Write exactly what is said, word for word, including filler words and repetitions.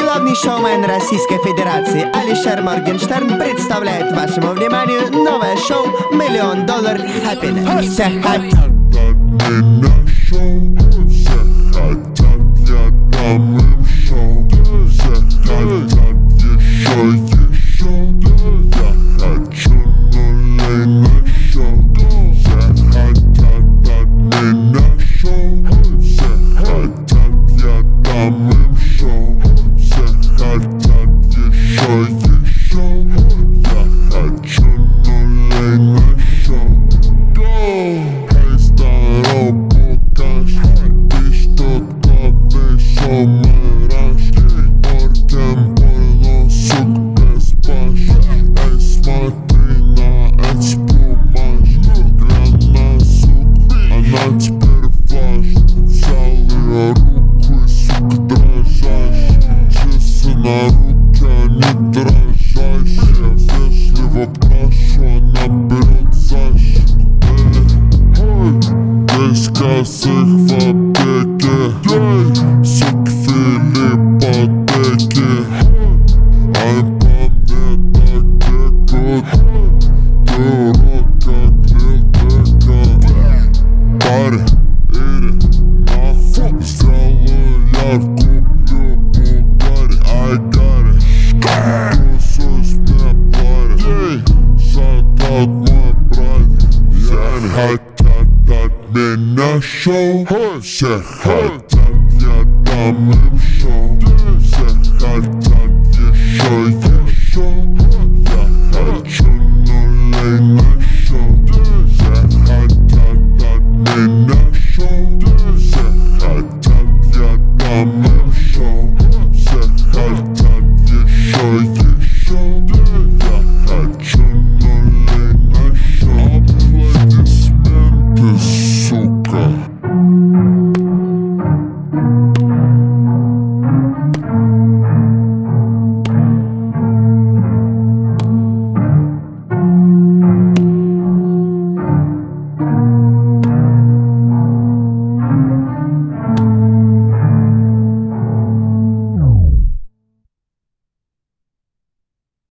Главный шоумен Российской Федерации Алишер Моргенштерн представляет вашему вниманию новое шоу «Миллион доллар Happiness». Всех хотят меня шоу, все хотят, я дам им шоу. Все хотят еще, еще. Я хочу нулей на шоу. Все хотят от меня шоу. Все хотят, я дам им шоу. Все хотят еще, еще. Я хочу нулей на шоу. Эй, старо, покаж, ты что главный шоу-мэраж. Морген Бойло, сук без баш. Эй, смотри на экспромаж. Глянь на сук, она теперь флаш. Взял ее руку и, сука, дрожащ. Часы на руке, они дрожащие. Вежливо прошу, она берет защит. Весь косых в аптеке, сук Филиппа Деки. Ай, по мне так текут, ты урод, как Лил Дека. Парень, иди нахуй, сделаю я, куплю Бугари. Ай, Гарри, тусуюсь мне парень, шатаут мой братик. Я не хотят от меня шоу, все хотят, я дам им